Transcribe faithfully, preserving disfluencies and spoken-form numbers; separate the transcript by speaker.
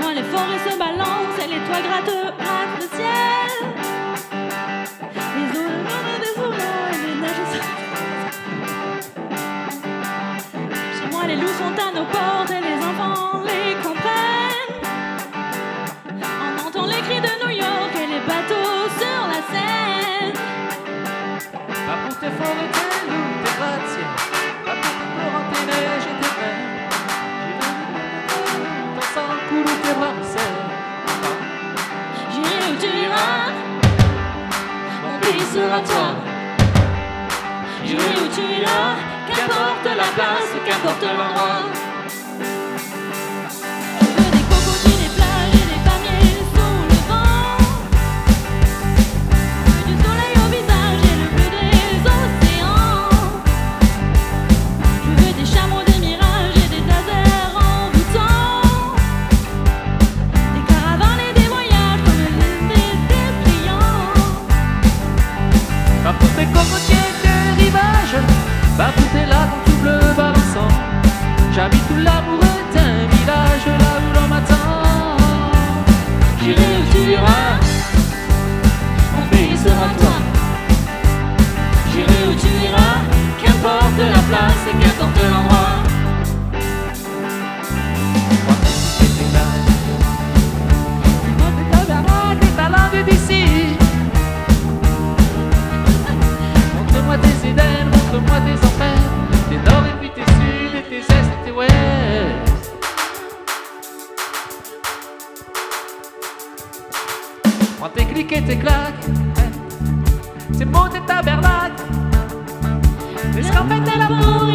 Speaker 1: loin les forêts se balancent et les toits grattent, grattent le ciel. Les eaux de des eaux et les neiges sont... Chez moi les loups sont à nos portes et les enfants les comprennent. On entend les cris de New York et les bateaux sur la Seine.
Speaker 2: Pas pour tes forêts, tes loups, tes gratte-ciel, pas pour tes pleurants, tes neiges et tes verres. Ton sang coule, tes bras me serrent.
Speaker 1: J'irai où tu iras, mon pays sera toi. J'irai où tu iras, qu'importe la place, qu'importe l'endroit. Je veux des cocotiers, des plages et des palmiers sous le vent. Je veux du soleil au visage et le bleu des océans. Je veux des chameaux, des mirages et des déserts envoûtants. Des caravanes et des voyages comme des dépliants.
Speaker 2: Pas pour tes cocotiers, tes rivages, pas pour tes lacs en tout bleu balançant. J'habite où l'amour est un village, là où l'on m'attend.
Speaker 1: J'irai où tu iras, mon pays sera toi. J'irai où tu iras, qu'importe la place et qu'importe l'endroit.
Speaker 2: Montre ta baraque et ta langue d'ici. Montre-moi tes Éden, montre-moi tes enfers, tes nord et puis tes sud et tes est et tes ouest. Prends tes clics et tes claques, tes mots, tes tabernacles, tes scarpettes et l'amour